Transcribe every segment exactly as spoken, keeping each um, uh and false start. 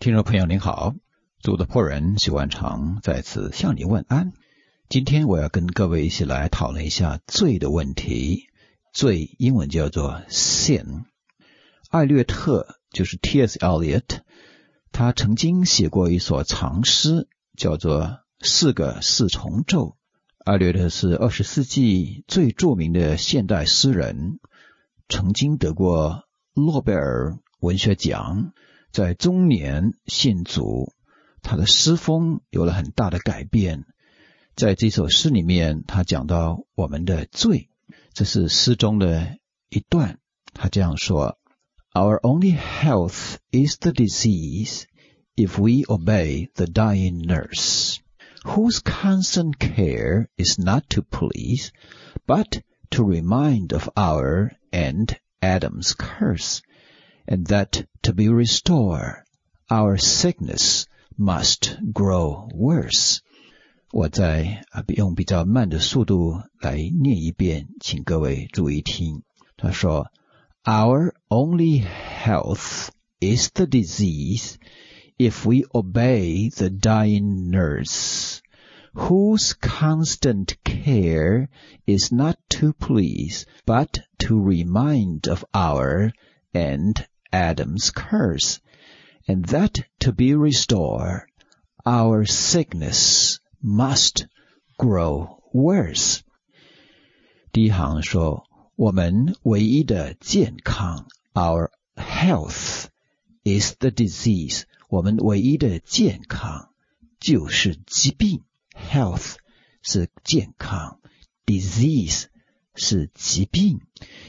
听众朋友您好，主的仆人许万长在此向你问安。今天我要跟各位一起来讨论一下罪的问题。罪英文叫做 sin。 艾略特就是 T S Eliot， 他曾经写过一首长诗叫做四个四重奏。艾略特是二十世纪最著名的现代诗人，曾经得过诺贝尔文学奖，在中年信主，他的诗风有了很大的改变。在这首诗里面，他讲到我们的罪，这是诗中的一段。他这样说： Our only health is the disease if we obey the dying nurse, whose constant care is not to please, but to remind of our and Adam's curse, and that to be restored, our sickness must grow worse. 我再用比较慢的速度来念一遍，请各位注意听。他说 Our only health is the disease if we obey the dying nurse, whose constant care is not to please, but to remind of our and Adam's curse, and that to be restored, our sickness must grow worse. 第一行说，我们唯一的健康 Our health is the disease. 我们唯一的健康就是疾病。 Health 是健康， Disease 是疾病。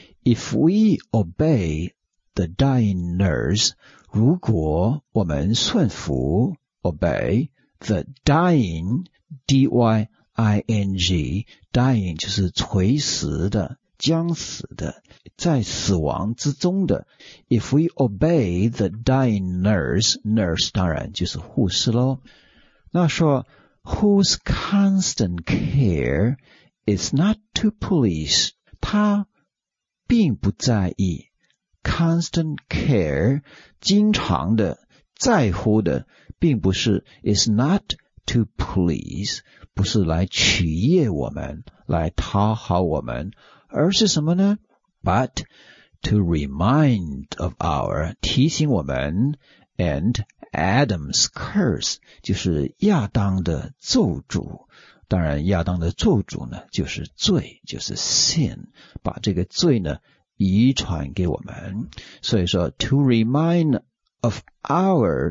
If we obey the dying nurse, 如果我们顺服 obey the dying, D Y I N G, dying 就是垂死的，将死的，在死亡之中的。 If we obey the dying nurse, nurse 当然就是护士咯。那说 whose constant care is not to please, 他并不在意。Constant care 经常的在乎的，并不是 is not to please， 不是来取悦我们，来讨好我们，而是什么呢？ But to remind of our 提醒我们 and Adam's curse 就是亚当的咒诅。当然亚当的咒诅呢就是罪，就是 sin， 把这个罪呢遗传给我们。所以说 to remind of our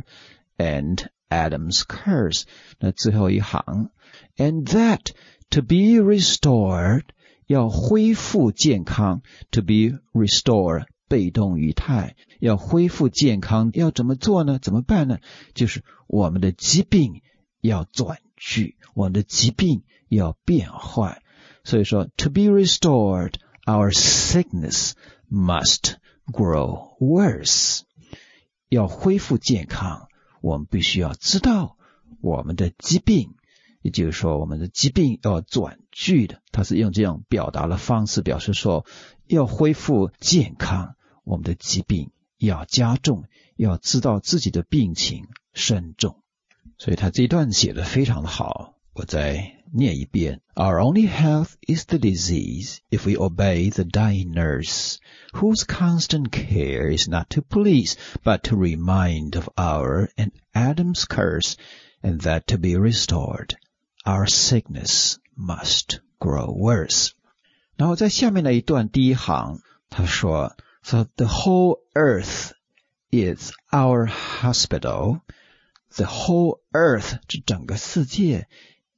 and Adam's curse， 那最后一行 and that to be restored 要恢复健康， to be restored 被动语态，要恢复健康要怎么做呢？怎么办呢？就是我们的疾病要转去，我们的疾病要变坏。所以说 to be restored, our sickness must grow worse. 要恢复健康，我们必须要知道我们的疾病，也就是说我们的疾病要转去的。他是用这样表达的方式表示说，要恢复健康，我们的疾病要加重，要知道自己的病情深重。所以他这一段写得非常的好，我再念一遍。 Our only health is the disease if we obey the dying nurse, whose constant care is not to please, but to remind of our and Adam's curse, and that to be restored, our sickness must grow worse. 然后在下面的一段第一行他说 So the whole earth is our hospital. The whole earth 这整个世界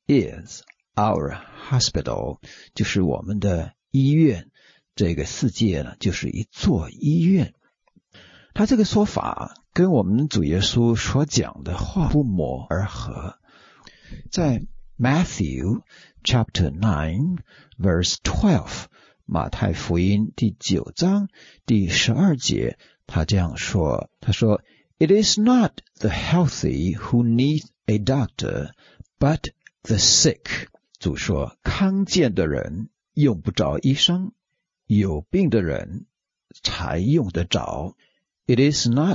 is our hospital 就是我们的医院，这个世界呢就是一座医院。他这个说法跟我们主耶稣所讲的话不谋而合。在 Matthew chapter nine verse twelve 马太福音第九章第十二节，他这样说，他说 It is not the healthy who need a doctor, but the sick. 主说，康健的人用不着医生，有病的人才用得着。It is not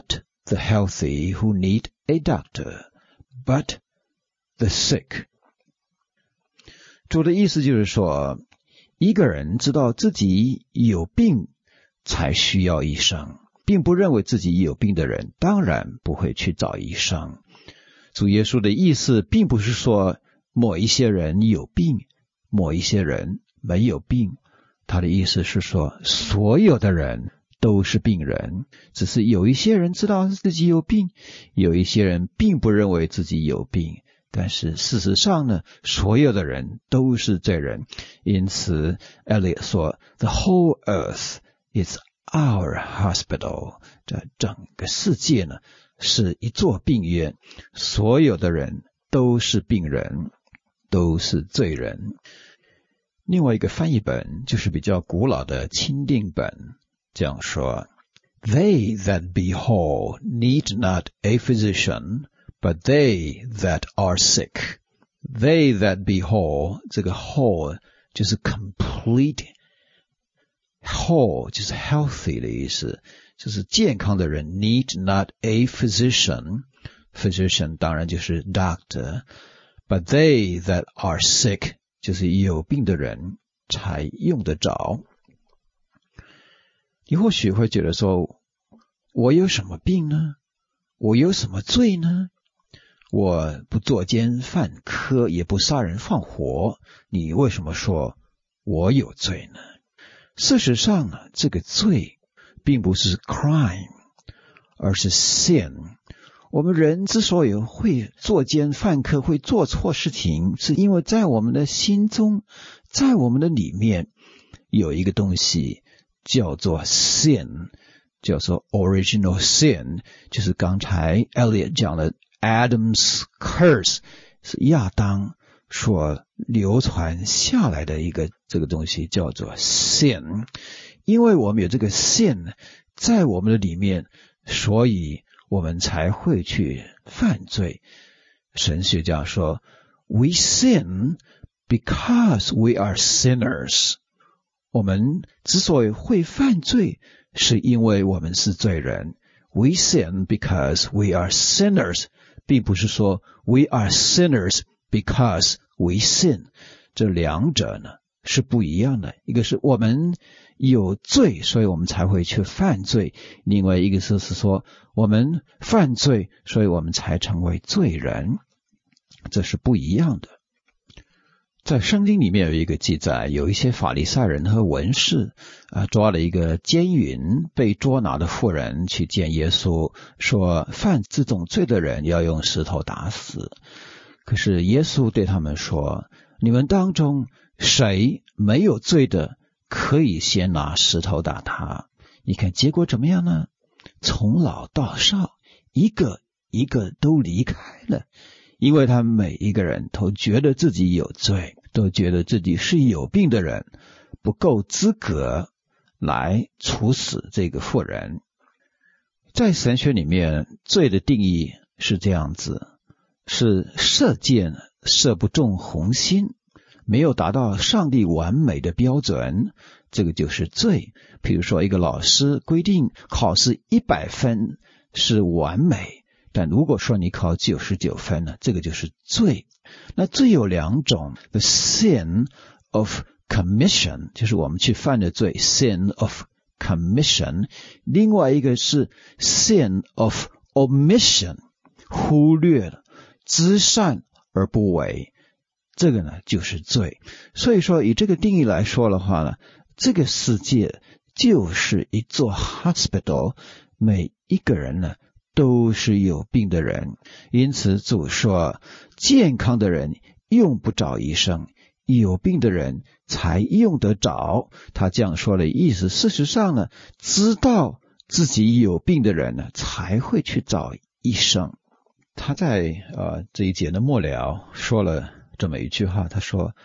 the healthy who need a doctor, but the sick. 主的意思就是说，一个人知道自己有病才需要医生，并不认为自己有病的人当然不会去找医生。主耶稣的意思并不是说某一些人有病，某一些人没有病，他的意思是说所有的人都是病人，只是有一些人知道自己有病，有一些人并不认为自己有病，但是事实上呢，所有的人都是罪人。因此 Eliot 说 The whole earth is our hospital， 这整个世界呢是一座病院，所有的人都是病人，都是罪人。另外一个翻译本就是比较古老的钦定本，这样说 They that be whole need not a physician, but they that are sick. They that be whole, 这个 whole 就是 complete， whole 就是 healthy 的意思，就是健康的人 need not a physician. Physician 当然就是 doctor, but they that are sick 就是有病的人才用得着。你或许会觉得说，我有什么病呢？我有什么罪呢？我不作奸犯科，也不杀人放火，你为什么说我有罪呢？事实上呢，这个罪并不是 crime， 而是 sin。 我们人之所以会作奸犯科，会做错事情，是因为在我们的心中，在我们的里面有一个东西叫做 sin， 叫做 original sin， 就是刚才 Eliot 讲的 Adam's curse， 是亚当所流传下来的一个这个东西叫做 sin。 因为我们有这个 sin 在我们的里面，所以我们才会去犯罪。神学家说 We sin because we are sinners。 我们之所以会犯罪，是因为我们是罪人。 We sin because we are sinners， 并不是说 We are sinners because we sin。 这两者呢是不一样的，一个是我们有罪，所以我们才会去犯罪，另外一个是说我们犯罪，所以我们才成为罪人，这是不一样的。在圣经里面有一个记载，有一些法利赛人和文士啊，抓了一个奸淫被捉拿的妇人去见耶稣，说犯这种罪的人要用石头打死。可是耶稣对他们说，你们当中谁没有罪的，可以先拿石头打他。你看结果怎么样呢？从老到少，一个一个都离开了，因为他们每一个人都觉得自己有罪，都觉得自己是有病的人，不够资格来处死这个妇人。在神学里面，罪的定义是这样子，是射箭射不中红心，没有达到上帝完美的标准，这个就是罪。比如说一个老师规定考试一百分是完美，但如果说你考九十九分呢，这个就是罪。那罪有两种， The sin of commission 就是我们去犯的罪， sin of commission， 另外一个是 sin of omission， 忽略了，知善而不为，这个呢就是罪。所以说以这个定义来说的话呢，这个世界就是一座 hospital， 每一个人呢都是有病的人。因此主说健康的人用不着医生，有病的人才用得着。他这样说的意思，事实上呢，知道自己有病的人呢才会去找医生。他在呃这一节的末了说了这么一句话，他说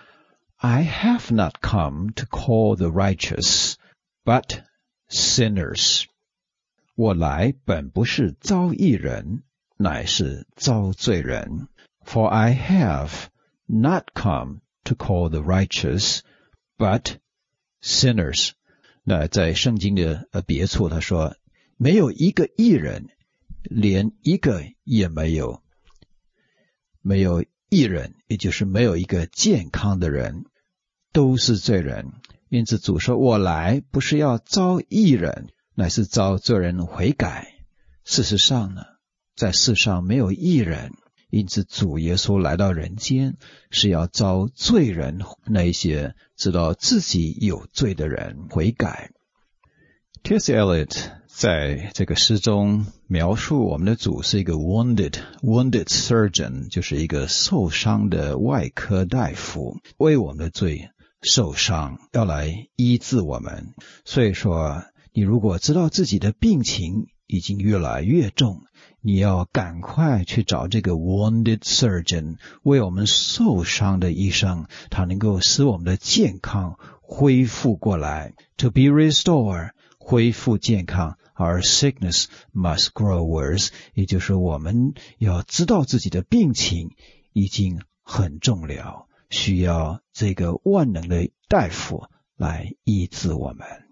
I have not come to call the righteous, but sinners。 我来本不是招义人，乃是招罪人。 For I have not come to call the righteous, but sinners。 那在圣经的呃别处他说没有一个义人， 连一个也没有。没有一人，也就是没有一个健康的人，都是罪人。因此主说，我来不是要招义人，乃是招罪人悔改。事实上呢，在世上没有义人，因此主耶稣来到人间是要招罪人，那一些知道自己有罪的人悔改。T S Eliot 在这个诗中描述我们的主是一个 wounded wounded surgeon， 就是一个受伤的外科大夫，为我们的罪受伤，要来医治我们。所以说，你如果知道自己的病情已经越来越重，你要赶快去找这个 wounded surgeon， 为我们受伤的医生，他能够使我们的健康恢复过来。To be restored， 恢复健康。Our sickness must grow worse， 也就是我们要知道自己的病情已经很重了，需要这个万能的大夫来医治我们。